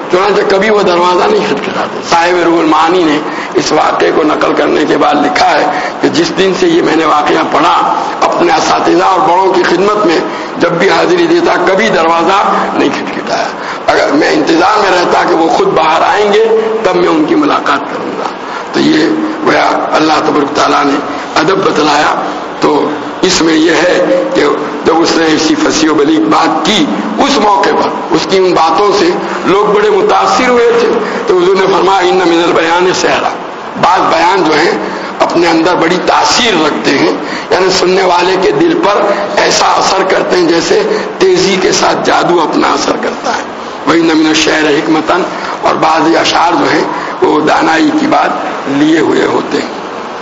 चुनाचे कभी वो दरवाजा नहीं खटखटाते। साहिब रूहुल मानी ने इस वाक़े को नकल करने के बाद लिखा है कि जिस दिन से ये मैंने वाक़या पढ़ा, अपने असातिज़ा और बड़ों की खिदमत में जब भी हाजिरी देता कभी दरवाजा नहीं खटखटाया। अगर मैं इंतजार में रहता कि वो खुद बाहर आएंगे तब मैं उनकी मुलाकात करूंगा। तो ये वह अल्लाह तबारक तआला ने अदब बतलाया। तो इसमें यह है कि जब उसने ऐसी फसीह बलीग बात की, उस मौके पर उसकी उन बातों से लोग बड़े मुतासिर हुए थे। तो हुजूर ने फरमाया इन्न मिनल बयान सहरा, बात बयान जो है अपने अंदर बड़ी तासीर रखते हैं, यानी सुनने वाले के दिल पर ऐसा असर करते हैं जैसे तेजी के साथ जादू अपना असर करता है। वही नमीन शेर हिकमतन, और बाज़ अशार जो है वो दानाई की बात लिए हुए होते हैं।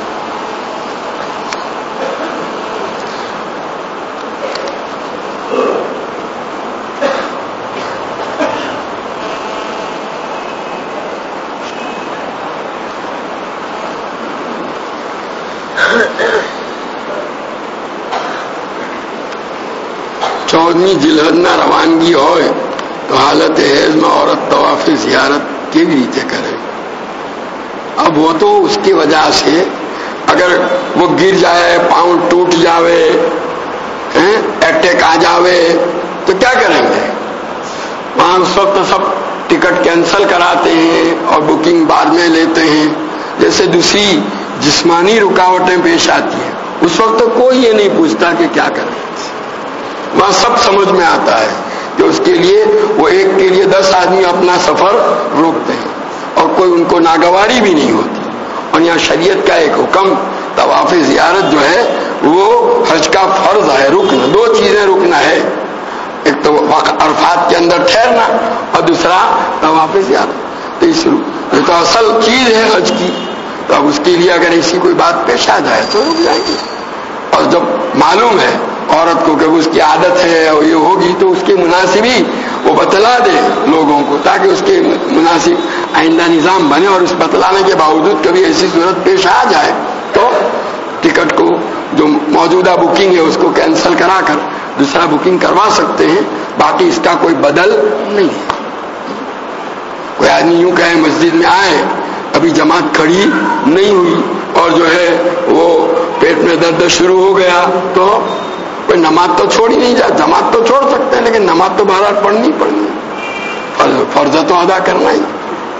चौदहवीं जिलहज रवानगी हो तो हालत हैज में औरत तवाफ़ ज़ियारत केवी रीते करे। अब वो तो उसकी वजह से अगर वो गिर जाए, पाँव टूट जावे, अटैक आ जावे तो क्या करेंगे? वहां उस वक्त सब टिकट कैंसिल कराते हैं और बुकिंग बाद में लेते हैं। जैसे दूसरी जिस्मानी रुकावटें पेश आती हैं, उस वक्त तो कोई ये नहीं पूछता कि क्या करें। वहां सब समझ में आता है कि उसके लिए वो एक के लिए दस आदमी अपना सफर रोकते हैं और कोई उनको नागवारी भी नहीं होती। और यहाँ शरीयत का एक हुक्म, तवाफ़ ज़ियारत जो है वो हज का फर्ज है, रुकना। दो चीजें रुकना है, एक तो अरफात के अंदर ठहरना और दूसरा तवाफ़ ज़ियारत। तो इस ये तो असल चीज है हज की। तो अब उसके लिए अगर ऐसी कोई बात पेश आ जाए तो रुक जाएंगे। और जब मालूम है औरत को कि उसकी आदत है और ये होगी तो उसके मुनासिब ही वो बतला दे लोगों को, ताकि उसके मुनासिब आइंदा निज़ाम बने। और उस बतलाने के बावजूद कभी ऐसी सूरत पेश आ जाए तो टिकट को जो मौजूदा बुकिंग है उसको कैंसिल करा कर दूसरा बुकिंग करवा सकते हैं। बाकी इसका कोई बदल नहीं है। कोई आदमी यूं कहे मस्जिद में आए, अभी जमात खड़ी नहीं हुई और जो है वो पेट में दर्द शुरू हो गया, तो कोई नमाज तो छोड़ ही नहीं जा। जमात तो छोड़ सकते हैं लेकिन नमाज तो बहरहाल पढ़नी पड़नी, फर्ज तो अदा करना ही।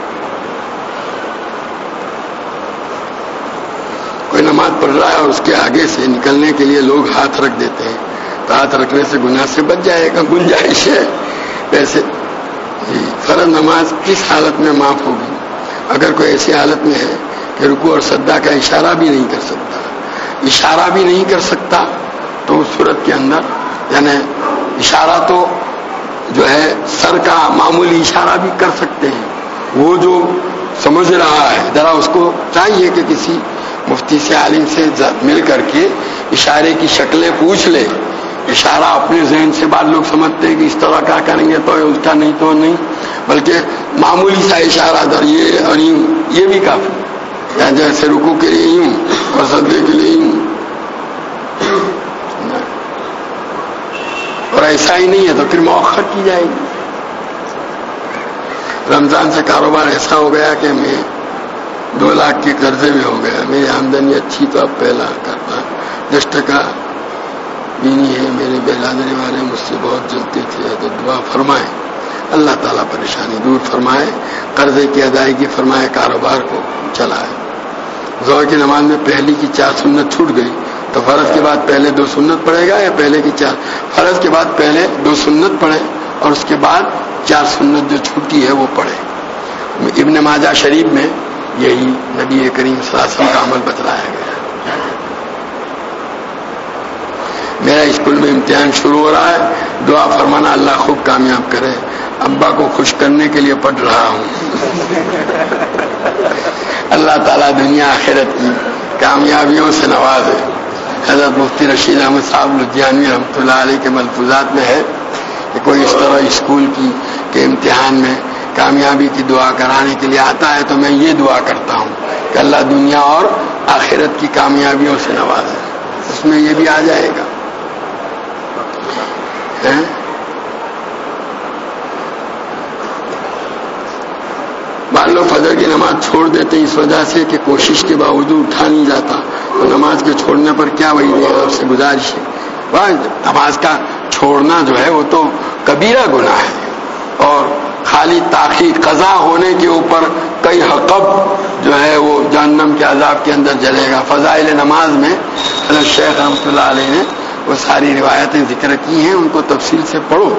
कोई नमाज पढ़ रहा है और उसके आगे से निकलने के लिए लोग हाथ रख देते हैं, तो हाथ रखने से गुनाह से बच जाएगा, गुंजाइश है। वैसे फर्ज नमाज किस हालत में माफ होगी? अगर कोई ऐसी हालत में है कि रुकू और सद्दा का इशारा भी नहीं कर सकता, इशारा भी नहीं कर सकता, तो उस सूरत के अंदर यानी इशारा तो जो है सर का मामूली इशारा भी कर सकते हैं। वो जो समझ रहा है जरा उसको चाहिए कि किसी मुफ्ती से आलिम से मिल करके इशारे की शक्लें पूछ ले। इशारा अपने जहन से बाद लोग समझते हैं कि इस तरह क्या करेंगे तो उल्टा, नहीं तो नहीं, बल्कि मामूली सा इशारा दर ये और यूं, ये भी काफी। या जैसे रुकू के लिए यूं और सद्दे के लिए यूं, और ऐसा ही नहीं है तो फिर मौखर की जाएगी। रमजान से कारोबार ऐसा हो गया कि मैं दो लाख के कर्जे में हो गया। मेरी आमदनी अच्छी तो अब पहला करता दस टका भी नहीं है। मेरे बेलादरी वाले मुझसे बहुत जलते थे, तो दुआ फरमाए अल्लाह ताला परेशानी दूर फरमाए, कर्जे की अदायगी फरमाए, कारोबार को चलाए। ज़ोहर की नमाज में पहली की चार सुन्नत छूट गई तो फर्ज के बाद पहले दो सुन्नत पड़ेगा या पहले की चार? फर्ज के बाद पहले दो सुन्नत पढ़े और उसके बाद चार सुन्नत जो छूटी है वो पढ़े। इब्न माजा शरीफ में यही नबी करीम सल्लल्लाहु अलैहि वसल्लम का अमल बतलाया गया। मेरा स्कूल में इम्तिहान शुरू हो रहा है, दुआ फरमाना अल्लाह खूब कामयाब करे। अब्बा को खुश करने के लिए पढ़ रहा हूँ। अल्लाह ताला दुनिया आखिरत की कामयाबियों से नवाजे। हज़रत मुफ्ती रशीद अहमद साहब लुधियानवी रहमतुल्लाह अलैह के मलफूजात में है कि कोई इस तरह स्कूल की के इम्तिहान में कामयाबी की दुआ कराने के लिए आता है तो मैं ये दुआ करता हूँ कि अल्लाह दुनिया और आखिरत की कामयाबियों से नवाजे। उसमें ये भी आ जाएगा है? چھوڑ دیتے اس وجہ سے کہ کوشش کے باوجود اٹھا نہیں جاتا، تو نماز کے چھوڑنے پر کیا وہی دے گا؟ آپ سے گزارش ہے نماز کا چھوڑنا جو ہے وہ تو کبیرہ گناہ ہے، اور خالی تاخیر قضا ہونے کے اوپر کئی حقب جو ہے وہ جہنم کے عذاب کے اندر جلے گا۔ فضائل نماز میں حضرت شیخ رحمۃ اللہ علیہ نے وہ ساری روایتیں ذکر کی ہیں، ان کو تفصیل سے پڑھو۔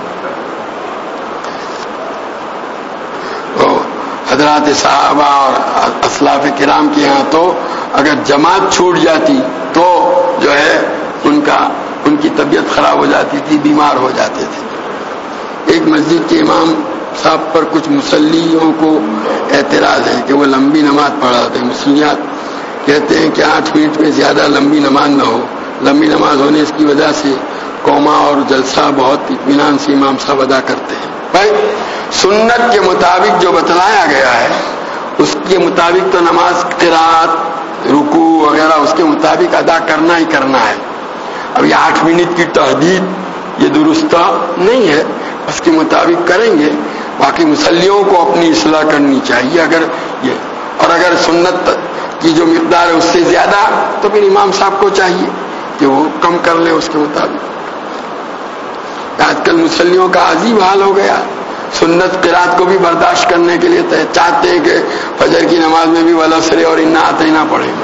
حضرات صحابہ اور اسلاف کرام کے یہاں تو اگر جماعت چھوٹ جاتی تو جو ہے ان کا ان کی طبیعت خراب ہو جاتی تھی، بیمار ہو جاتے تھے۔ ایک مسجد کے امام صاحب پر کچھ مصلیوں کو اعتراض ہے کہ وہ لمبی نماز پڑھاتے ہیں۔ مصلیات کہتے ہیں کہ آٹھ منٹ میں زیادہ لمبی نماز نہ ہو، لمبی نماز ہونے اس کی وجہ سے قوما اور جلسہ بہت اطمینان سے امام صاحب ادا کرتے ہیں۔ بھائی سنت کے مطابق جو بتلایا گیا ہے اس کے مطابق تو نماز قرات رکوع وغیرہ اس کے مطابق ادا کرنا ہی کرنا ہے۔ اب یہ آٹھ منٹ کی تحدید یہ درست نہیں ہے، اس کے مطابق کریں گے۔ باقی مصلیوں کو اپنی اصلاح کرنی چاہیے، اگر یہ اور اگر سنت کی جو مقدار ہے اس سے زیادہ تو پھر امام صاحب کو چاہیے کہ وہ کم کر لیں اس کے مطابق۔ آج کل مصلیوں کا عجیب حال ہو گیا، سنت قرات کو بھی برداشت کرنے کے لیے چاہتے ہیں کہ فجر کی نماز میں بھی والعصر اور انا اعطینہ پڑھے گا۔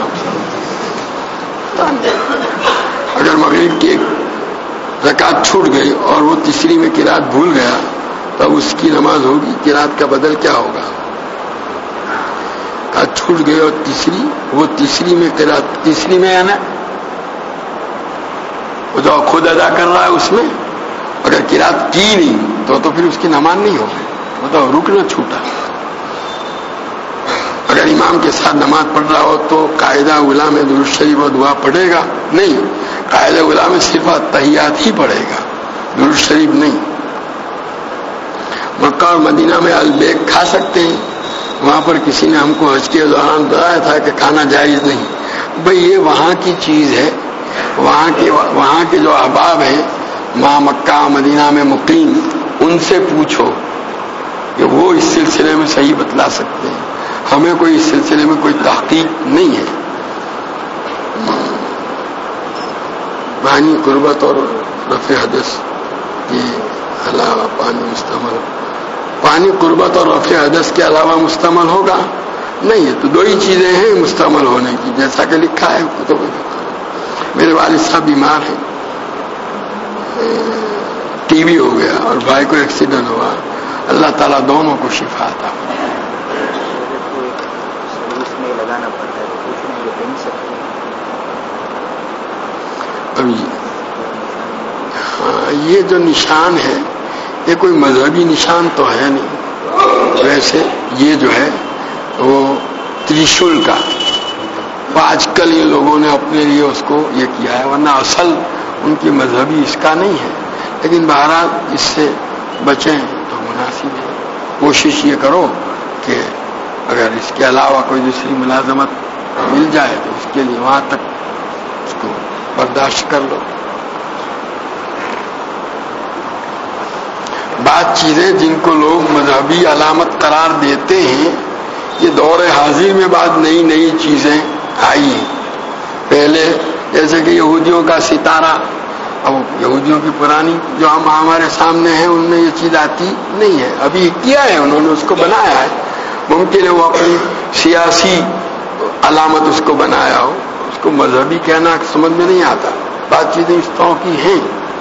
اگر مغرب کی ایک رکعت چھوٹ گئی اور وہ تیسری میں قرات بھول گیا تب اس کی نماز ہوگی، قرات کا بدل کیا ہوگا؟ رکعت چھوٹ گئی اور تیسری وہ تیسری میں قرات تیسری میں ہے نا، وہ جو خود ادا کر رہا ہے اس میں اگر قرات کی نہیں تو تو پھر اس کی نماز نہیں ہوگی، وہ تو رکن چھوٹا۔ اگر امام کے ساتھ نماز پڑھ رہا ہو تو قاعدہ اولیٰ میں درود شریف اور دعا پڑھے گا نہیں، قاعدہ اولیٰ میں صرف تحیات ہی پڑھے گا، درود شریف نہیں۔ مکہ اور مدینہ میں البیک کھا سکتے ہیں، وہاں پر کسی نے ہم کو حج کے دوران بتایا تھا کہ کھانا جائز نہیں۔ بھئی یہ وہاں کی چیز ہے، وہاں کے وہاں کے جو احباب ہیں وہاں مکہ مدینہ میں مقیم، ان سے پوچھو کہ وہ اس سلسلے میں صحیح بتلا سکتے ہیں، ہمیں کوئی اس سلسلے میں کوئی تحقیق نہیں ہے۔ پانی قربت اور رفع حدث کے علاوہ پانی مستعمل پانی قربت اور رفع حدث کے علاوہ مستعمل ہوگا نہیں ہے، تو دو ہی چیزیں ہیں مستعمل ہونے کی، جیسا کہ لکھا ہے کتب۔ میرے والد صاحب بیمار ہیں، ٹی وی ہو گیا اور بھائی کو ایکسیڈنٹ ہوا، اللہ تعالیٰ دونوں کو شفا عطا فرمائے۔ ابھی ہاں یہ جو نشان ہے یہ کوئی مذہبی نشان تو ہے نہیں، ویسے یہ جو ہے وہ تریشول کا آج کل ان لوگوں نے اپنے لیے اس کو یہ کیا ہے، ورنہ اصل ان کی مذہبی اس کا نہیں ہے، لیکن بہرحال اس سے بچیں تو مناسب ہے۔ کوشش یہ کرو کہ اگر اس کے علاوہ کوئی دوسری ملازمت مل جائے تو اس کے لیے وہاں تک اس کو برداشت کر لو۔ بعض چیزیں جن کو لوگ مذہبی علامت قرار دیتے ہیں، یہ دور حاضر میں بعض نئی نئی چیزیں آئی ہیں۔ پہلے جیسے کہ یہودیوں کا ستارہ، اب یہودیوں کی پرانی جو ہم ہمارے سامنے ہیں ان میں یہ چیز آتی نہیں ہے، ابھی کیا ہے انہوں نے، اس کو بنایا ہے، ممکن ہے وہ اپنی سیاسی علامت اس کو بنایا ہو، اس کو مذہبی کہنا سمجھ میں نہیں آتا، بات چیزیں اس طرح کی ہیں۔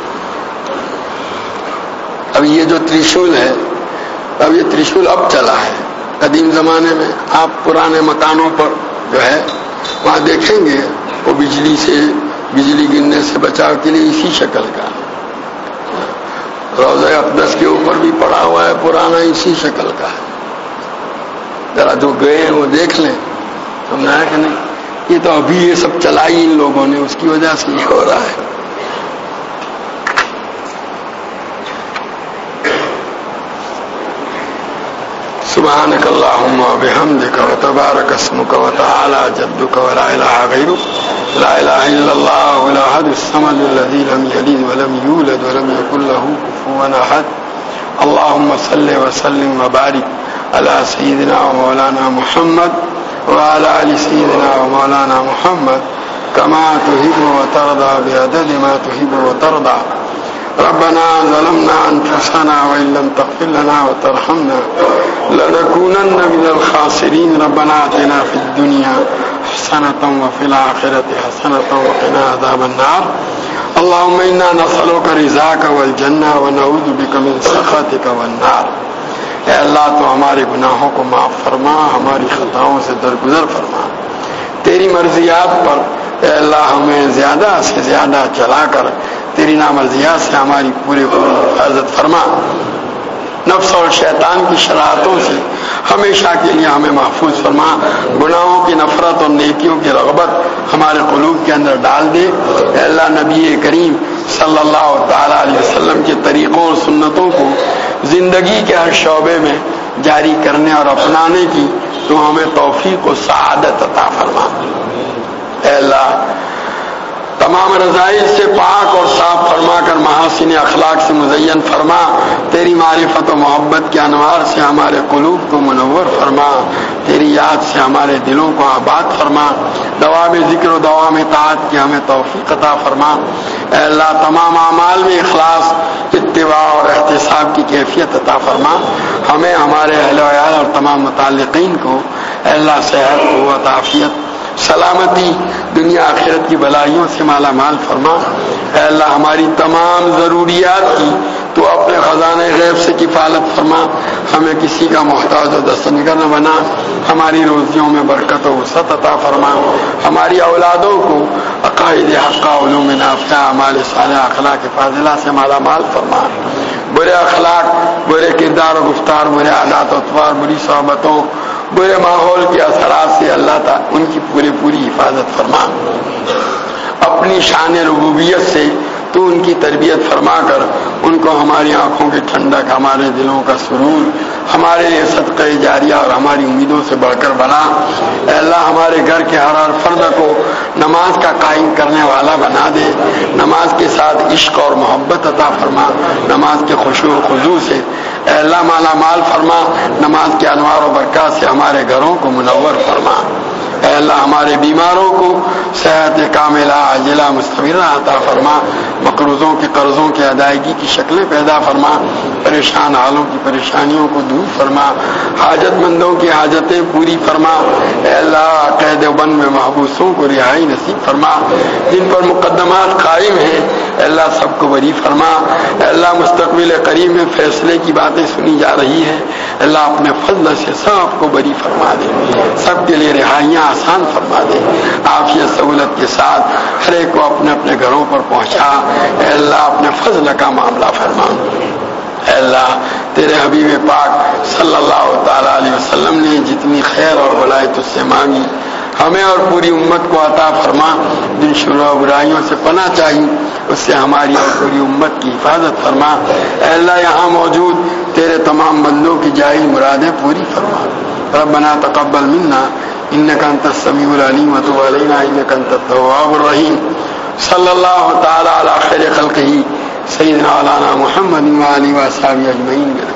اب یہ جو تریشول ہے، اب یہ تریشول اب چلا ہے، قدیم زمانے میں آپ پرانے مکانوں پر جو ہے وہاں دیکھیں گے وہ بجلی سے بجلی گرنے سے بچاؤ کے لیے اسی شکل کا، روضہ اقدس کے اوپر بھی پڑا ہوا ہے پرانا، اسی شکل کا ہے، ذرا جو گئے ہیں وہ دیکھ لیں، سمجھا کہ نہیں؟ یہ تو ابھی یہ سب چلائی ان لوگوں نے، اس کی وجہ سے یہ ہو رہا ہے۔ سبحانك اللهم وبحمدك وتبارك اسمك وتعالى جدك ولا اله غيرك، لا اله الا الله الاحد الصمد الذي لم يلد ولم يولد ولم يكن له كفوا احد۔ اللهم صل وسلم وبارك على سيدنا ومولانا محمد وعلى آل سيدنا ومولانا محمد كما تحب وترضى بعدد ما تحب وترضى. ربنا ظلمنا أنفسنا وإن لم تغفر لنا وترحمنا لنكونن من الخاسرين. ربنا آتنا في الدنيا حسنة وفي الآخرة حسنة وقنا عذاب النار. اللهم إنا نسألك رضاك والجنة ونعوذ بك من سخطك والنار. اے اللہ تو ہمارے گناہوں کو معاف فرما، ہماری خطاؤں سے درگزر فرما. تیری مرضیات پر اے اللہ ہمیں زیادہ سے زیادہ چلا کر تیری نامرضیات سے ہماری پورے پوری حفاظت فرما. نفس اور شیطان کی شرارتوں سے ہمیشہ کے لیے ہمیں محفوظ فرما. گناہوں کی نفرت اور نیکیوں کی رغبت ہمارے قلوب کے اندر ڈال دے. اے اللہ نبی کریم صلی اللہ تعالی علیہ وسلم کے طریقوں اور سنتوں کو زندگی کے ہر شعبے میں جاری کرنے اور اپنانے کی تو ہمیں توفیق و سعادت عطا فرما. اے اللہ تمام رذائل سے پاک اور صاف فرما کر محاسن اخلاق سے مزین فرما. تیری معرفت و محبت کے انوار سے ہمارے قلوب کو منور فرما. تیری یاد سے ہمارے دلوں کو آباد فرما. دوام ذکر و دوام اطاعت کی ہمیں توفیق عطا فرما. اے اللہ تمام اعمال میں اخلاص، اتباع اور احتساب کی کیفیت عطا فرما. ہمیں، ہمارے اہل و عیال اور تمام متعلقین کو اے اللہ صحت، قوت، عافیت، سلامتی، دنیا آخرت کی بلائیوں سے مالا مال فرما. اے اللہ ہماری تمام ضروریات کی تو اپنے خزانے غیب سے کفالت فرما. ہمیں کسی کا محتاج و دستنگر نہ بنا. ہماری روزیوں میں برکت و وسعت عطا فرما. ہماری اولادوں کو عقائد حقہ، علوم نافعہ، اعمال صالحہ، اخلاق فاضلہ سے مالا مال فرما. برے اخلاق، برے کردار و گفتار، برے عادات و اطوار، بری صحبتوں، برے ماحول کے اثرات سے اللہ تعالیٰ ان کی پوری پوری حفاظت فرما. اپنی شان ربوبیت سے تو ان کی تربیت فرما کر ان کو ہماری آنکھوں کی ٹھنڈک، ہمارے دلوں کا سرور، ہمارے لیے صدقہ جاریہ اور ہماری امیدوں سے بڑھ کر بنا. اے اللہ ہمارے گھر کے ہر ہر فرد کو نماز کا قائم کرنے والا بنا دے. نماز کے ساتھ عشق اور محبت عطا فرما. نماز کے خشوع و خضوع سے اے اللہ مالا مال فرما. نماز کے انوار و برکات سے ہمارے گھروں کو منور فرما. اے اللہ ہمارے بیماروں کو صحت کاملہ عاجلہ مستمرہ عطا فرما. مقروضوں کے قرضوں کی ادائیگی کی شکلیں پیدا فرما. پریشان حالوں کی پریشانیوں کو دور فرما. حاجت مندوں کی حاجتیں پوری فرما. اے اللہ قید و بند میں محبوسوں کو رہائی نصیب فرما. جن پر مقدمات قائم ہیں اے اللہ سب کو بری فرما. اے اللہ مستقبل قریب میں فیصلے کی باتیں سنی جا رہی ہیں. اللہ اپنے فضل سے سب کو بری فرما دے. سب کے لیے رہائیاں آسان فرما دے. عافیت سہولت کے ساتھ ہر ایک کو اپنے اپنے گھروں پر پہنچا. اے اللہ اپنے فضل کا معاملہ فرما. اے اللہ تیرے حبیب پاک صلی اللہ تعالی علیہ وسلم نے جتنی خیر اور بلائی تجھ سے مانگی ہمیں اور پوری امت کو عطا فرما. جن شرور و برائیوں سے پناہ چاہیے اس سے ہماری اور پوری امت کی حفاظت فرما. اے اللہ یہاں موجود تیرے تمام بندوں کی جائز مرادیں پوری فرما. ربنا تقبل منا انك انت السميع العليم وتب علينا انك انت التواب الرحيم. صلی اللہ تعالی علی خیر خلقہ سیدنا مولانا محمد و آلہ و اصحابہ اجمعین.